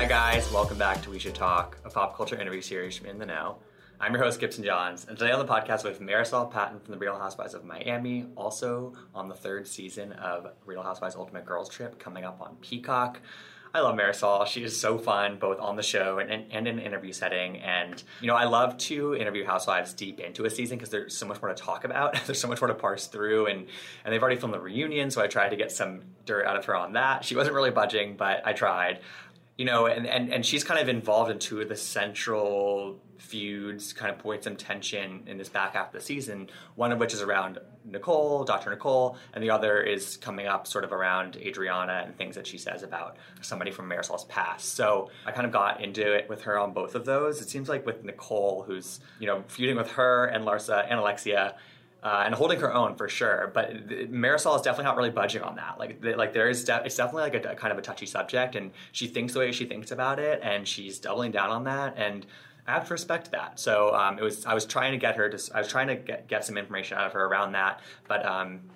Hi guys, welcome back to We Should Talk, a pop culture interview series from In the Know. I'm your host, Gibson Johns, and today on the podcast with Marisol Patton from The Real Housewives of Miami, also on the third season of Real Housewives Ultimate Girls Trip coming up on Peacock. I love Marisol. She is so fun, both on the show and in an interview setting. And, I love to interview housewives deep into a season because there's so much more to talk about. There's so much more to parse through. And they've already filmed the reunion, so I tried to get some dirt out of her on that. She wasn't really budging, but I tried. And she's kind of involved in two of the central feuds, kind of point some tension in this back half of the season, one of which is around Nicole, Dr. Nicole, and the other is coming up sort of around Adriana and things that she says about somebody from Marisol's past. So I kind of got into it with her on both of those. It seems like with Nicole, who's, feuding with her and Larsa and Alexia, and holding her own for sure, but Marisol is definitely not really budging on that. It's definitely like a kind of a touchy subject, and she thinks the way she thinks about it, and she's doubling down on that, and I have to respect that. So I was trying to get her to, I was trying to get some information out of her around that, but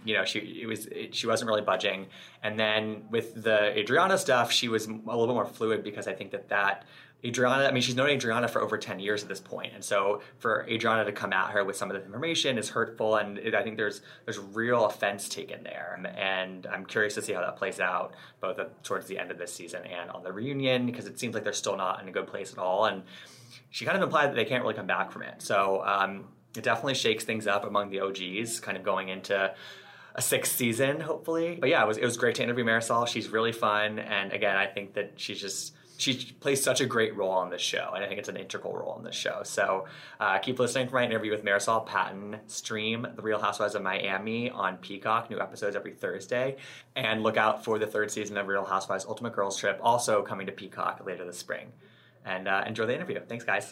she wasn't really budging. And then with the Adriana stuff, she was a little bit more fluid because I think that Adriana, she's known Adriana for over 10 years at this point. And so for Adriana to come at her with some of this information is hurtful. And I think there's real offense taken there. And I'm curious to see how that plays out both towards the end of this season and on the reunion, because it seems like they're still not in a good place at all. And she kind of implied that they can't really come back from it. So it definitely shakes things up among the OGs, kind of going into a sixth season, hopefully. But yeah, it was great to interview Marisol. She's really fun. And again, I think that she plays such a great role on this show, and I think it's an integral role on this show. So keep listening for my interview with Marisol Patton. Stream The Real Housewives of Miami on Peacock, new episodes every Thursday. And look out for the third season of Real Housewives Ultimate Girls Trip, also coming to Peacock later this spring. And enjoy the interview. Thanks, guys.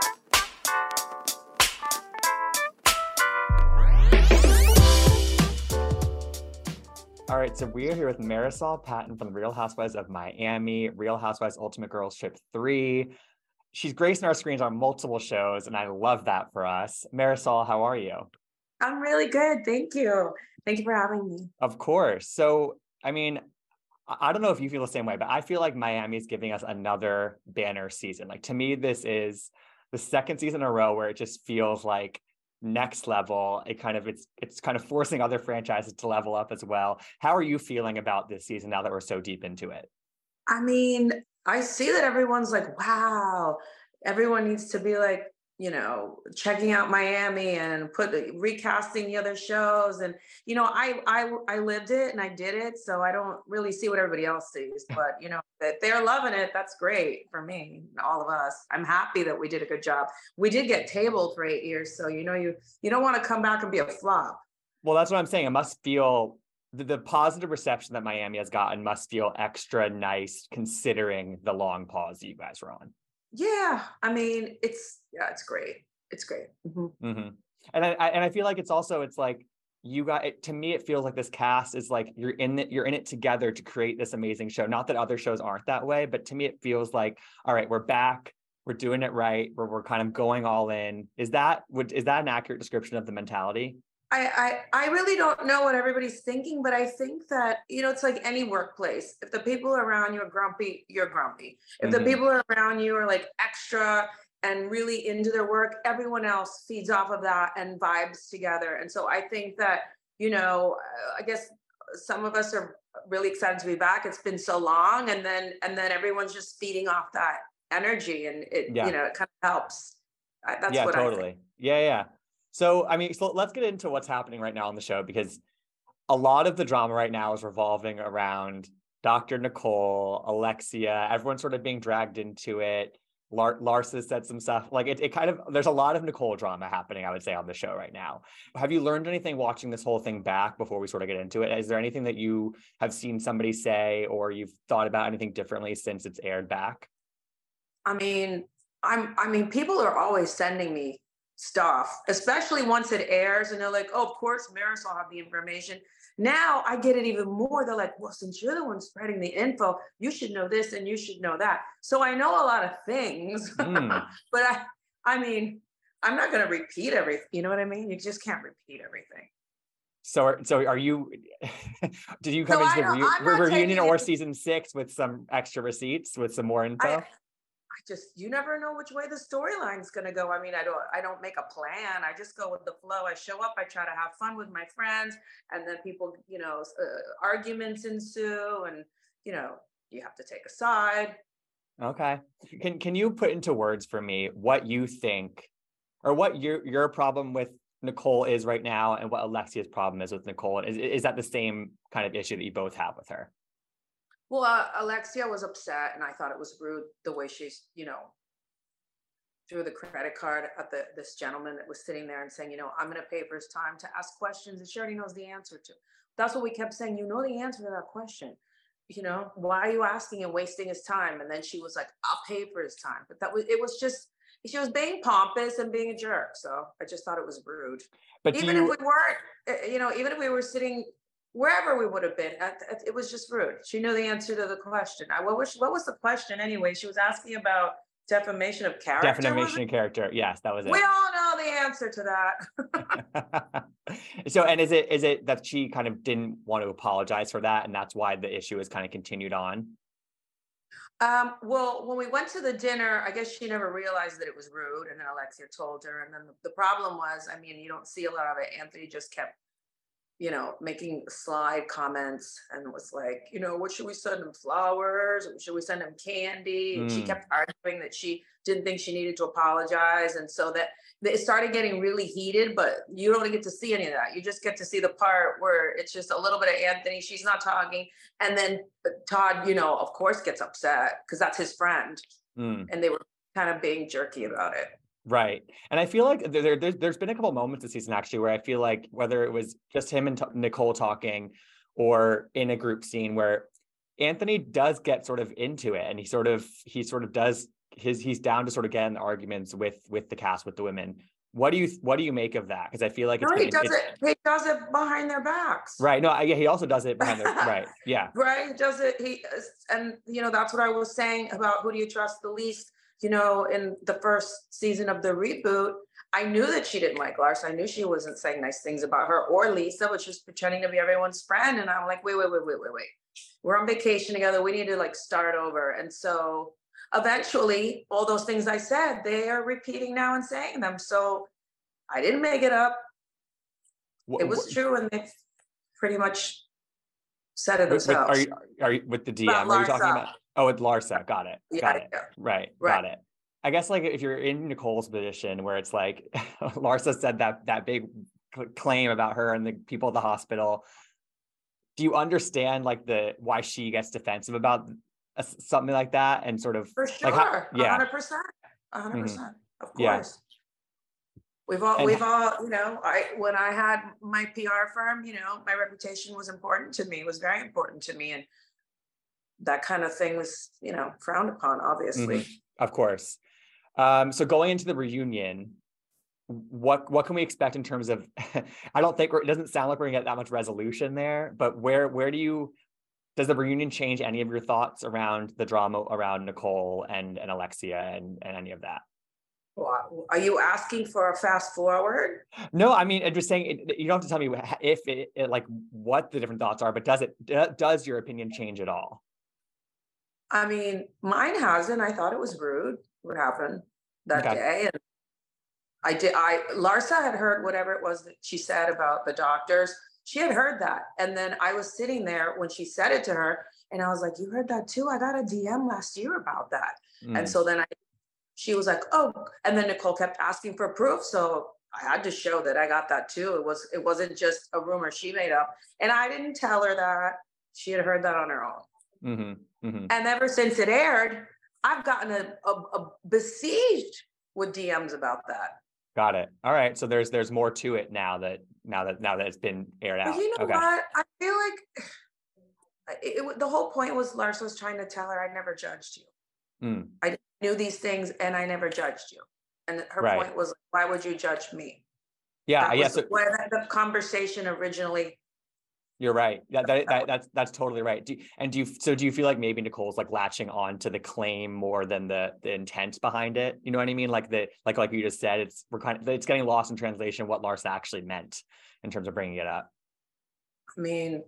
All right, so we are here with Marisol Patton from The Real Housewives of Miami, Real Housewives Ultimate Girls Trip 3. She's gracing our screens on multiple shows, and I love that for us. Marisol, how are you? I'm really good. Thank you. Thank you for having me. Of course. So, I don't know if you feel the same way, but I feel like Miami is giving us another banner season. Like, to me, this is the second season in a row where it just feels like next level. It's kind of forcing other franchises to level up as well. How are you feeling about this season now that we're so deep into it? I see that everyone's like, wow, everyone needs to be like, checking out Miami and recasting the other shows. And, I lived it and I did it. So I don't really see what everybody else sees, but that they're loving it. That's great for me, all of us. I'm happy that we did a good job. We did get tabled for 8 years. So, you don't want to come back and be a flop. Well, that's what I'm saying. It must feel the positive reception that Miami has gotten must feel extra nice considering the long pause that you guys were on. Yeah. It's great. It's great. Mm-hmm. Mm-hmm. And I feel like it's like you got it. To me, it feels like this cast is like you're in it together to create this amazing show. Not that other shows aren't that way, but to me, it feels like, all right, we're back. We're doing it right. We're kind of going all in. Is that an accurate description of the mentality? I really don't know what everybody's thinking, but I think that, it's like any workplace. If the people around you are grumpy, you're grumpy. If the people around you are like extra and really into their work, everyone else feeds off of that and vibes together. And so I think that, I guess some of us are really excited to be back. It's been so long, and then everyone's just feeding off that energy, and it kind of helps. That's what totally. I think. Yeah. So, so let's get into what's happening right now on the show, because a lot of the drama right now is revolving around Dr. Nicole, Alexia, everyone's sort of being dragged into it. Larsa said some stuff. Like it kind of, there's a lot of Nicole drama happening, I would say, on the show right now. Have you learned anything watching this whole thing back before we sort of get into it? Is there anything that you have seen somebody say, or you've thought about anything differently since it's aired back? People are always sending me stuff, especially once it airs, and they're like, oh, of course Marisol will have the information. Now I get it even more. They're like, well, since you're the one spreading the info, you should know this and you should know that. So I know a lot of things, but I'm not going to repeat everything. You know what I mean? You just can't repeat everything. So are you, did you So come into the I'm not reunion taking or it. season 6 with some extra receipts, with some more info? I just, you never know which way the storyline's going to go. I mean, I don't make a plan. I just go with the flow. I show up, I try to have fun with my friends, and then people, arguments ensue, and you know, you have to take a side. Okay. Can you put into words for me what you think, or what your problem with Nicole is right now, and what Alexia's problem is with Nicole? Is that the same kind of issue that you both have with her? Well, Alexia was upset, and I thought it was rude the way she's, threw the credit card at this gentleman that was sitting there and saying, I'm going to pay for his time to ask questions that she already knows the answer to. That's what we kept saying. You know the answer to that question. Why are you asking and wasting his time? And then she was like, I'll pay for his time. But it was just, she was being pompous and being a jerk. So I just thought it was rude. But Even if we weren't, even if we were sitting wherever we would have been, it was just rude. She knew the answer to the question. What was the question anyway? She was asking about defamation of character. Defamation of character. Yes, that was it. We all know the answer to that. So, and is it that she kind of didn't want to apologize for that, and that's why the issue is kind of continued on? Well, when we went to the dinner, I guess she never realized that it was rude, and then Alexia told her. And then the problem was, I mean, you don't see a lot of it. Anthony just kept, making slide comments, and was like, what should we send him, flowers? Or should we send him candy? And she kept arguing that she didn't think she needed to apologize. And so that it started getting really heated, but you don't get to see any of that. You just get to see the part where it's just a little bit of Anthony. She's not talking. And then Todd, of course gets upset because that's his friend. And they were kind of being jerky about it. Right. And I feel like there's been a couple moments this season actually where I feel like whether it was just him and Nicole talking, or in a group scene where Anthony does get sort of into it, and he sort of does he's down to sort of get in arguments with the cast, with the women. What do you make of that? Because I feel like he does it behind their backs. Right. No, he also does it behind their right. Yeah. Right. He does it. And that's what I was saying about who do you trust the least. In the first season of the reboot, I knew that she didn't like Larsa. I knew she wasn't saying nice things about her or Lisa, but she was pretending to be everyone's friend. And I'm like, wait. We're on vacation together. We need to start over. And so eventually all those things I said, they are repeating now and saying them. So I didn't make it up. It was true. And they pretty much said it themselves. Are you with the DM? Are you talking about? Oh, with Larsa. Got it. Got it. Yeah. Right. Got it. I guess if you're in Nicole's position where it's like Larsa said that big claim about her and the people at the hospital, do you understand why she gets defensive about something like that, and sort of for sure, 100%, 100%, of course. Yeah. We've all, when I had my PR firm, my reputation was important to me. It was very important to me, and that kind of thing was, frowned upon, obviously. Mm-hmm. Of course. So going into the reunion, what can we expect in terms of, I don't think it doesn't sound like we're gonna get that much resolution there, but where does the reunion change any of your thoughts around the drama around Nicole and Alexia and any of that? Well, are you asking for a fast forward? No, I mean, I'm just saying, you don't have to tell me if what the different thoughts are, but does your opinion change at all? I mean, mine hasn't. I thought it was rude what happened that day. And Larsa had heard whatever it was that she said about the doctors. She had heard that. And then I was sitting there when she said it to her, and I was like, you heard that too? I got a DM last year about that. And so then she was like, oh, and then Nicole kept asking for proof. So I had to show that I got that too. It wasn't just a rumor she made up. And I didn't tell her that. She had heard that on her own. Mm-hmm. Mm-hmm. And ever since it aired, I've gotten a besieged with DMs about that. Got it. All right. So there's more to it now that it's been aired out. But you know what? I feel like the whole point was Larsa was trying to tell her I never judged you. I knew these things and I never judged you. And her point was, why would you judge me? Yeah. Yes. Where the conversation originally. You're right. That's totally right. Do you feel like maybe Nicole's latching on to the claim more than the intent behind it? You know what I mean? Like you just said, it's getting lost in translation what Larsa actually meant in terms of bringing it up. I mean,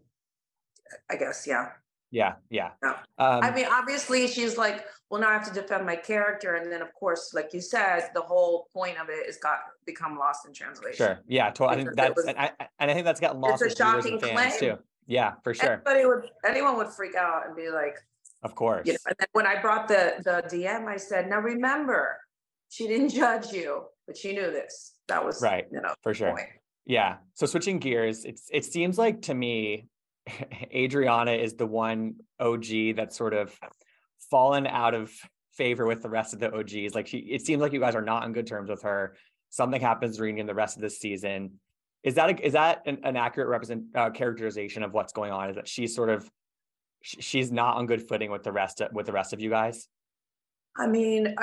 I guess, yeah. Yeah, yeah. Yeah. I Um, mean, obviously, she's like, well, now I have to defend my character. And then, of course, like you said, the whole point of it is got become lost in translation sure. Yeah, I think because it that's was, and I think that's gotten it's lost a with viewers and shocking fans too. claim. Yeah, for sure. Anyone would freak out and be like, Of you know, course. and then when I brought the DM, I said, now remember, she didn't judge you, but she knew this. That was, Right. you know, For the sure. point. Yeah. So switching gears, it seems like to me, Adriana is the one OG that's sort of fallen out of favor with the rest of the OGs. Like it seems like you guys are not on good terms with her. Something happens during the rest of this season. Is that an accurate characterization of what's going on? Is that she's sort of she's not on good footing with the rest of you guys? I mean,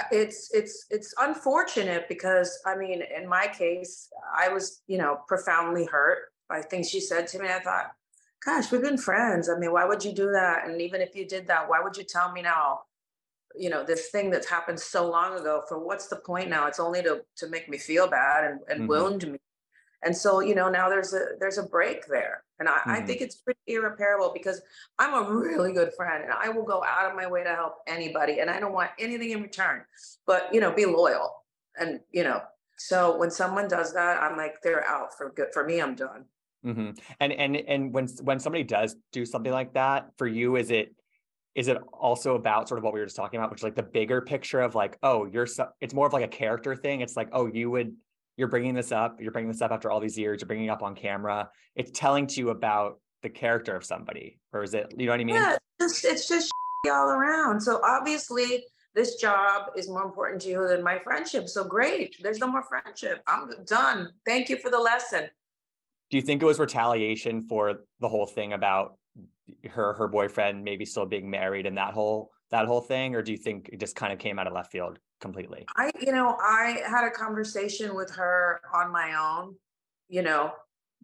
it's unfortunate because I mean, in my case, I was, you know, profoundly hurt by things she said to me. I thought, gosh, we've been friends. I mean, why would you do that? And even if you did that, why would you tell me now? You know, this thing that's happened so long ago. For what's the point now? It's only to make me feel bad and Mm-hmm. wound me. And so, you know, now there's a break there. And I Mm-hmm. think it's pretty irreparable because I'm a really good friend and I will go out of my way to help anybody and I don't want anything in return. But, you know, be loyal. And, you know, so when someone does that, I'm like, they're out for good. For me, I'm done. Mm-hmm. And when somebody does do something like that for you, is it also about sort of what we were just talking about, which is like the bigger picture of like, oh, it's more of like a character thing. It's like, oh, you're bringing this up after all these years, you're bringing it up on camera. It's telling to you about the character of somebody, or is it, you know what I mean? Yeah, it's just all around. So obviously this job is more important to you than my friendship. So great. There's no more friendship. I'm done. Thank you for the lesson. Do you think it was retaliation for the whole thing about her boyfriend maybe still being married and that whole thing, or do you think it just kind of came out of left field completely? I had a conversation with her on my own, you know,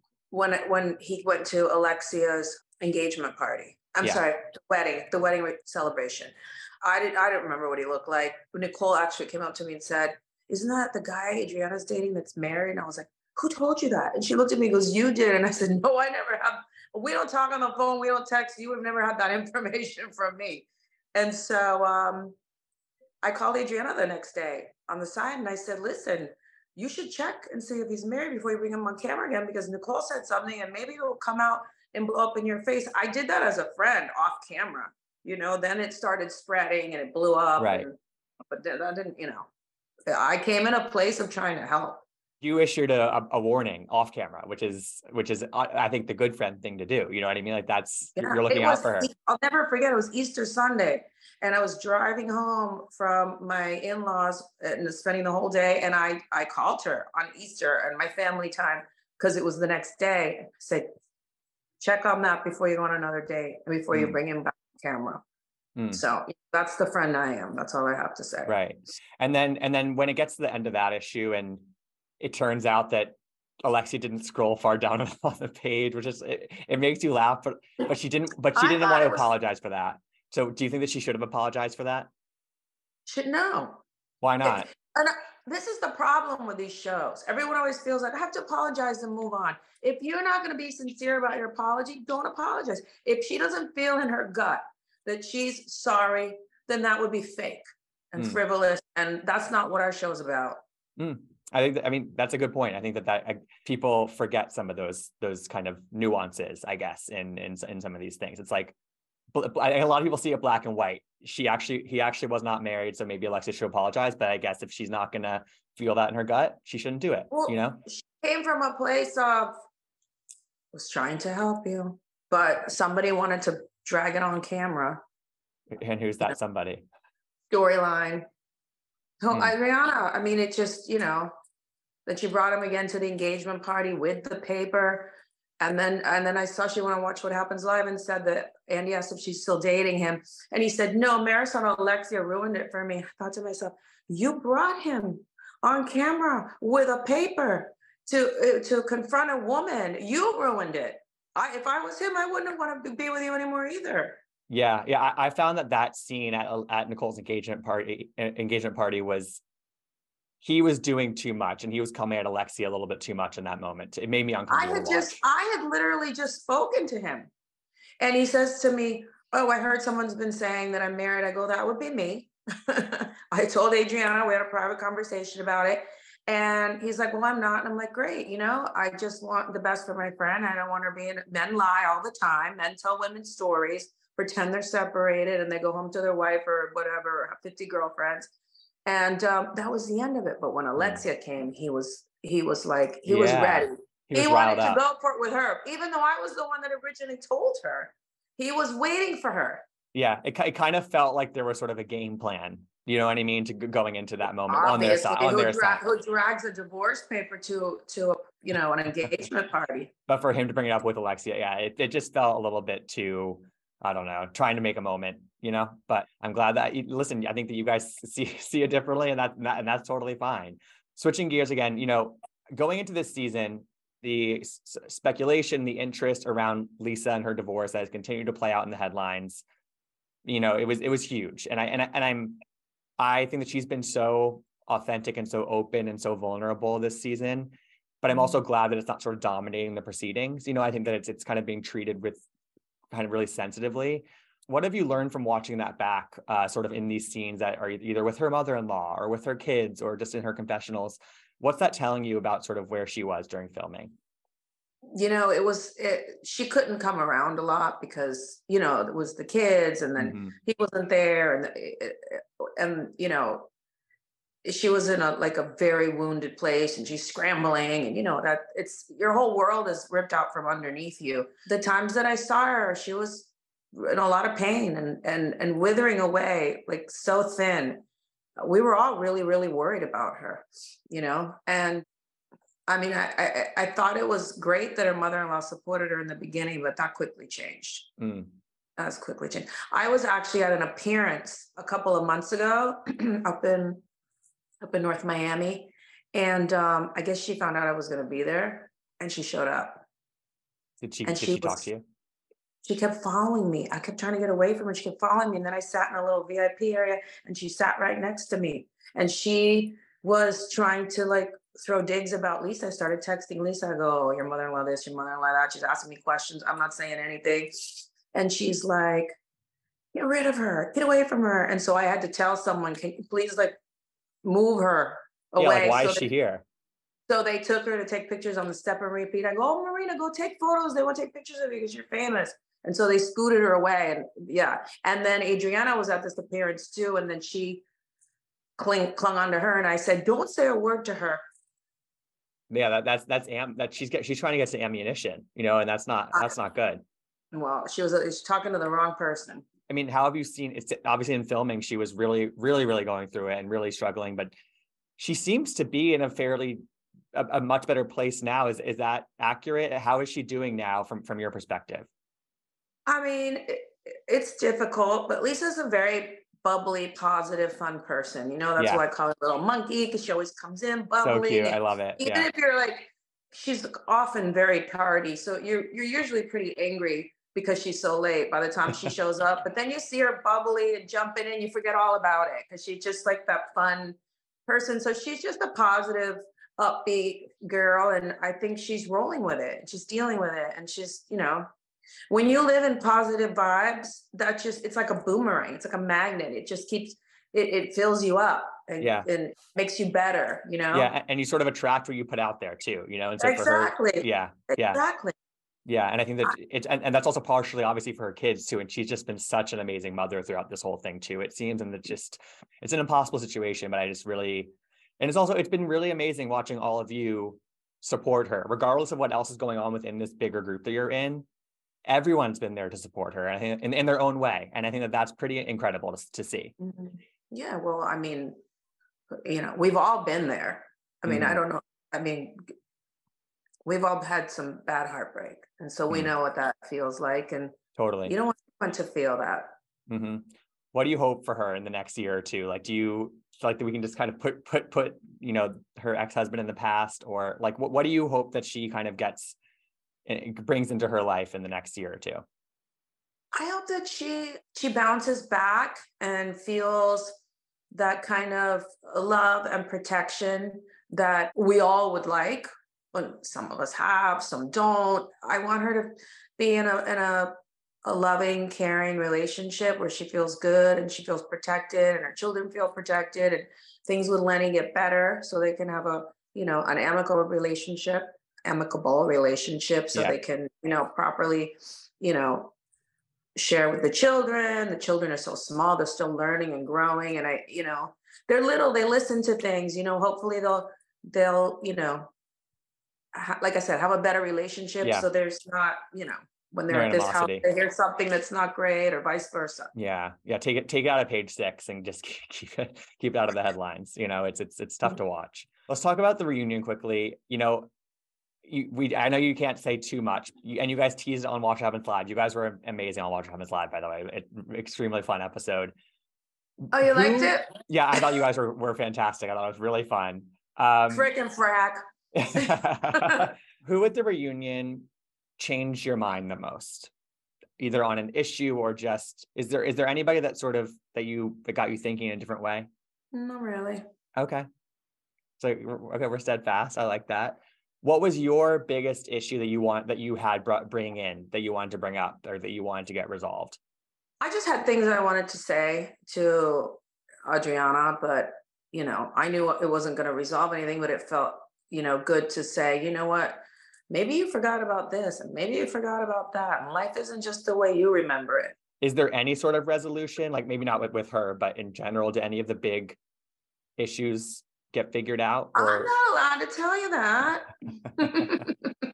when he went to Alexia's engagement party. I'm Yeah. sorry, the wedding celebration. I didn't remember what he looked like. Nicole actually came up to me and said, "Isn't that the guy Adriana's dating that's married?" And I was like, "Who told you that?" And she looked at me and goes, "You did." And I said, "No, I never have. We don't talk on the phone. We don't text. You have never had that information from me." And so I called Adriana the next day on the side and I said, listen, you should check and see if he's married before you bring him on camera again because Nicole said something and maybe it'll come out and blow up in your face. I did that as a friend off camera, you know, then it started spreading and it blew up. Right. And, but that didn't, you know, I came in a place of trying to help. You issued a warning off camera, which is I think the good friend thing to do. You know what I mean? Like that's Yeah, you're looking out for her. I'll never forget, it was Easter Sunday. And I was driving home from my in-laws and spending the whole day. And I called her on Easter and my family time because it was the next day. I said, check on that before you go on another date and before you Mm, bring him back on camera. mm, So that's the friend I am. That's all I have to say. right. And then when it gets to the end of that issue and it turns out that Alexia didn't scroll far down on the page, which is it makes you laugh, but she I didn't thought want to it was, apologize for that. So do you think that she should have apologized for that? should know. Why It, not? and this is the problem with these shows. Everyone always feels like I have to apologize and move on. If you're not going to be sincere about your apology, don't apologize. If she doesn't feel in her gut that she's sorry, then that would be fake and Mm, frivolous. And that's not what our show's about. mm. I mean, that's a good point. I think that people forget some of those kind of nuances, I guess, in some of these things. It's like a lot of people see it black and white. He actually was not married, so maybe Alexia should apologize. But I guess if she's not gonna feel that in her gut, she shouldn't do it. You Well, know? she came from a place of was trying to help you, but somebody wanted to drag it on camera. And who's You know, that somebody? storyline. So Mm, Rihanna, I mean, it just, you know, that she brought him again to the engagement party with the paper. And then I saw she wanted to watch What Happens Live and said that Andy asked if she's still dating him. And he said, no, Marisol and Alexia ruined it for me. I thought to myself, you brought him on camera with a paper to confront a woman. You ruined it. If I was him, I wouldn't want to be with you anymore either. yeah. I found that scene at Nicole's engagement party was he was doing too much and he was coming at Alexia a little bit too much in that moment. It made me uncomfortable to watch. I had literally just spoken to him, and he says to me, "Oh, I heard someone's been saying that I'm married." I go, "That would be me." I told Adriana, we had a private conversation about it. And he's like, "Well, I'm not." And I'm like, "Great. I just want the best for my friend. I don't want her being, men lie all the time. Men tell women stories, pretend they're separated and they go home to their wife or whatever, or have 50 girlfriends." And that was the end of it. But when Alexia came, he was like, he was ready. He wanted to go for it with her, even though I was the one that originally told her. He was waiting for her. Yeah, it kind of felt like there was sort of a game plan. You know what I mean? To going into that moment Obviously, on their side. Who drags a divorce paper to an engagement party? But for him to bring it up with Alexia, yeah, it just felt a little bit too, I don't know, trying to make a moment, But I'm glad that listen. I think that you guys see it differently, and that's totally fine. Switching gears again, going into this season, the speculation, the interest around Lisa and her divorce that has continued to play out in the headlines. It was huge, and I think that she's been so authentic and so open and so vulnerable this season, but I'm also glad that it's not sort of dominating the proceedings. I think that it's kind of being treated with kind of really sensitively. What have you learned from watching that back, sort of in these scenes that are either with her mother-in-law or with her kids or just in her confessionals? What's that telling you about sort of where she was during filming? She couldn't come around a lot because, it was the kids, and then he wasn't there. And she was in a very wounded place, and she's scrambling, and that it's your whole world is ripped out from underneath you. The times that I saw her, she was in a lot of pain and withering away, like so thin. We were all really, really worried about her, and I mean, I thought it was great that her mother-in-law supported her in the beginning, but that quickly changed. That's quickly changed. I was actually at an appearance a couple of months ago up in North Miami, and I guess she found out I was going to be there, and she showed up. Did she talk to you? She kept following me. I kept trying to get away from her. She kept following me, and then I sat in a little VIP area, and she sat right next to me, and she was trying to throw digs about Lisa. I started texting Lisa. I go, "Oh, your mother-in-law this, your mother-in-law that." She's asking me questions. I'm not saying anything. And she's like, "Get rid of her. Get away from her." And so I had to tell someone, "Can you please move her away?" Yeah, why is she here? So they took her to take pictures on the step and repeat. I go, "Oh, Marina, go take photos. They want to take pictures of you because you're famous." And so they scooted her away. And yeah. And then Adriana was at this appearance too. And then she clung onto her. And I said, "Don't say a word to her." Yeah, that she's trying to get some ammunition, and that's not good. Well, she's talking to the wrong person. I mean, how have you seen? It's obviously in filming, she was really, really, really going through it and really struggling, but she seems to be in a much better place now. Is that accurate? How is she doing now from your perspective? I mean, it's difficult, but Lisa's a very bubbly, positive, fun person. That's why I call her little monkey, because she always comes in bubbly. So cute. I love it. Even if you're she's often very tardy. So you're usually pretty angry because she's so late by the time she shows up. But then you see her bubbly and jumping in, you forget all about it because she's just that fun person. So she's just a positive, upbeat girl. And I think she's rolling with it. She's dealing with it. And she's, when you live in positive vibes, it's like a boomerang. It's like a magnet. It just keeps, it fills you up and makes you better, Yeah. And you sort of attract what you put out there too, And so exactly. For her, exactly. Yeah. And I think that and that's also partially obviously for her kids too. And she's just been such an amazing mother throughout this whole thing too, it seems. And it's an impossible situation, but it's been really amazing watching all of you support her, regardless of what else is going on within this bigger group that you're in. Everyone's been there to support her, I think, in their own way. And I think that that's pretty incredible to see. Yeah. Well, I mean, we've all been there. I mean, I don't know. I mean, we've all had some bad heartbreak. And so we know what that feels like. And totally, you don't want anyone to feel that. What do you hope for her in the next year or two? Do you feel like that we can just kind of put her ex-husband in the past, or what do you hope that she kind of brings into her life in the next year or two? I hope that she bounces back and feels that kind of love and protection that we all would like. But some of us have, some don't. I want her to be in a loving, caring relationship where she feels good and she feels protected and her children feel protected and things with Lenny get better so they can have an amicable relationship so Yeah. they can, properly, you know, share with the children. The children are so small, they're still learning and growing. And they're little, they listen to things, hopefully they'll, like I said, have a better relationship. Yeah. So there's not, when No they're at this house, animosity. they hear something that's not great or vice versa. Yeah. Take it out of page 6 and just keep it out of the headlines. It's tough to watch. Let's talk about the reunion quickly. I know you can't say too much, and you guys teased on Watch What Happens Live. You guys were amazing on Watch What Happens Live, by the way. Extremely fun episode. Oh, you liked it? Yeah, I thought you guys were fantastic. I thought it was really fun. Frickin' frack. Who at the reunion changed your mind the most, either on an issue or just is there anybody that got you thinking in a different way? Not really. Okay, we're steadfast. I like that. What was your biggest issue that you wanted to bring up or that you wanted to get resolved? I just had things I wanted to say to Adriana, but I knew it wasn't going to resolve anything, but it felt good to say, you know what, maybe you forgot about this and maybe you forgot about that, and life isn't just the way you remember it. Is there any sort of resolution, like maybe not with her, but in general, do any of the big issues get figured out? Or... I'm not allowed to tell you that.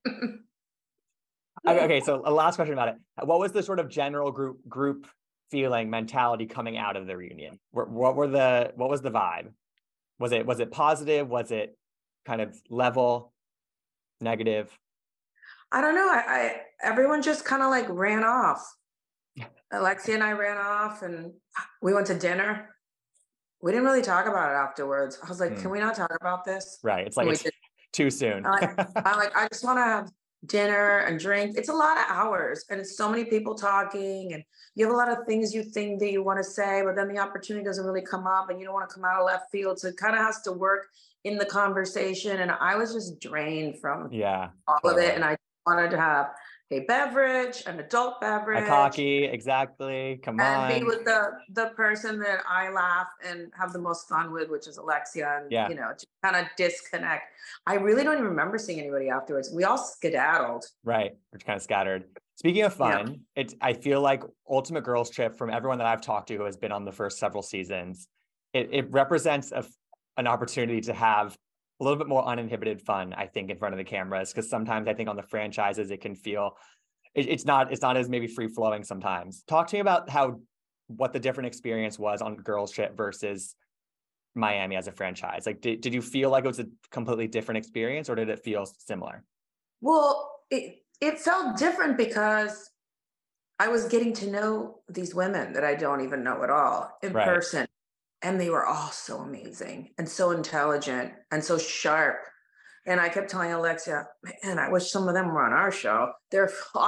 Okay, so a last question about it. What was the sort of general group feeling, mentality coming out of the reunion? What was the vibe? Was it positive? Was it kind of level, negative? I don't know. Everyone just kind of like ran off. Alexia and I ran off and we went to dinner. We didn't really talk about it afterwards. I was like, can we not talk about this? Right. It's like it's too soon. I just want to have dinner and drink. It's a lot of hours and it's so many people talking and you have a lot of things you think that you want to say, but then the opportunity doesn't really come up and you don't want to come out of left field. So it kind of has to work in the conversation. And I was just drained from all of it. And I wanted to have a beverage, an adult beverage. A cocky, exactly. Come on. And be with the person that I laugh and have the most fun with, which is Alexia. And, to kind of disconnect. I really don't even remember seeing anybody afterwards. We all skedaddled. Right. We're kind of scattered. Speaking of fun, I feel like Ultimate Girls Trip, from everyone that I've talked to who has been on the first several seasons, it represents an opportunity to have a little bit more uninhibited fun, I think, in front of the cameras, because sometimes I think on the franchises it can feel it's not as maybe free flowing sometimes. Talk to me about what the different experience was on Girls Trip versus Miami as a franchise. Like, did you feel like it was a completely different experience, or did it feel similar? Well, it felt different because I was getting to know these women that I don't even know at all in person. And they were all so amazing and so intelligent and so sharp. And I kept telling Alexia, man, I wish some of them were on our show. They're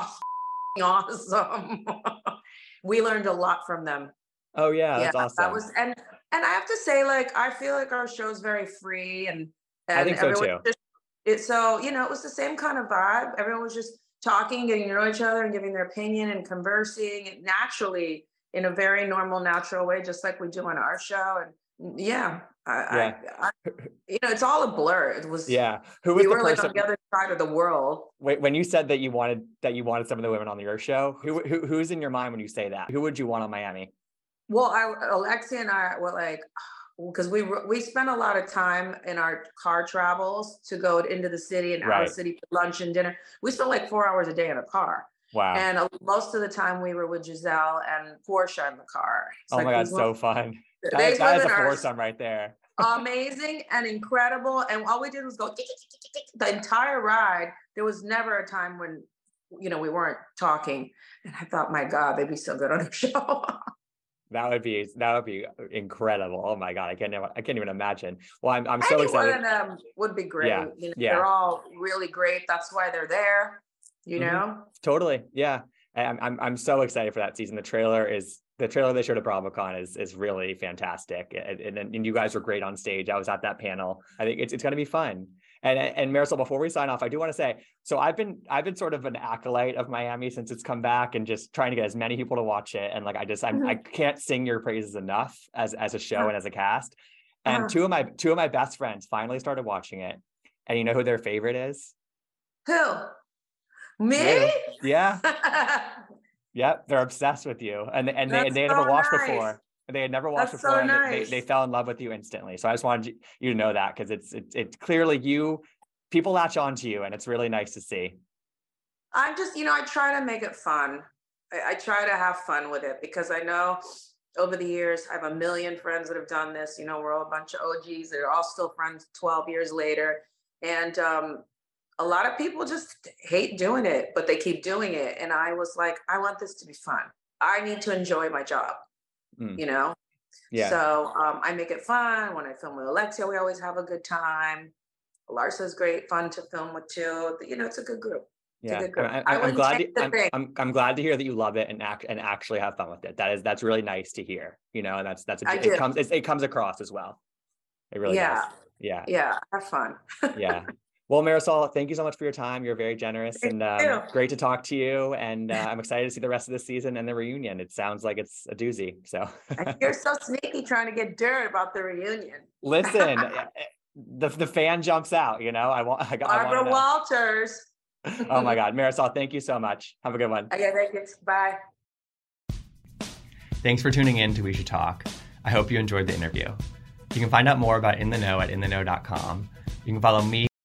awesome. We learned a lot from them. Oh yeah, that's awesome. That was, and I have to say, like, I feel like our show's very free and I think so too. It was the same kind of vibe. Everyone was just talking, getting to know each other and giving their opinion and conversing naturally in a very normal, natural way, just like we do on our show. And it's all a blur. It was, who was we the were person like on the other side of the world. Wait, when you said that you wanted some of the women on your show, who's in your mind when you say that? Who would you want on Miami? Well, Alexia and I were like, because we spent a lot of time in our car travels to go into the city and out of the city for lunch and dinner. We spent like 4 hours a day in a car. Wow. And most of the time we were with Giselle and Portia in the car. Oh my God, so fun. That is a foursome right there. Amazing and incredible. And all we did was go the entire ride. There was never a time when, we weren't talking. And I thought, my God, they'd be so good on the show. That would be incredible. Oh my God, I can't even imagine. Well, I'm so excited. Any one of them would be great. They're all really great. That's why they're there. You know? Totally. Yeah. I'm so excited for that season. The trailer they showed at BravoCon is really fantastic, and you guys were great on stage. I was at that panel. I think it's going to be fun. And Marisol, before we sign off, I do want to say, so I've been sort of an acolyte of Miami since it's come back, and just trying to get as many people to watch it. And like I can't sing your praises enough as a show and as a cast. And two of my best friends finally started watching it, and you know who their favorite is? Who? Me? Yeah. Yep, they're obsessed with you, and they had never watched before. They had never watched before. So nice. They fell in love with you instantly. So I just wanted you to know that, because it's clearly people latch on to you, and it's really nice to see. I'm just, I try to make it fun. I try to have fun with it, because I know over the years I have a million friends that have done this. We're all a bunch of OGs. They're all still friends 12 years later, and a lot of people just hate doing it, but they keep doing it. And I was like, I want this to be fun. I need to enjoy my job, Yeah. So I make it fun. When I film with Alexia, we always have a good time. Larsa's great, fun to film with too. It's a good group. Yeah, I'm glad to hear that you love it and actually have fun with it. That's really nice to hear. And it comes across as well. It really does. Yeah, have fun. Yeah. Well, Marisol, thank you so much for your time. You're very generous, and great to talk to you. And I'm excited to see the rest of the season and the reunion. It sounds like it's a doozy. So you're so sneaky trying to get dirt about the reunion. Listen, the fan jumps out. Barbara Walters. Oh my God, Marisol, thank you so much. Have a good one. Okay, thank you. Bye. Thanks for tuning in to We Should Talk. I hope you enjoyed the interview. You can find out more about In the Know at intheknow.com. You can follow me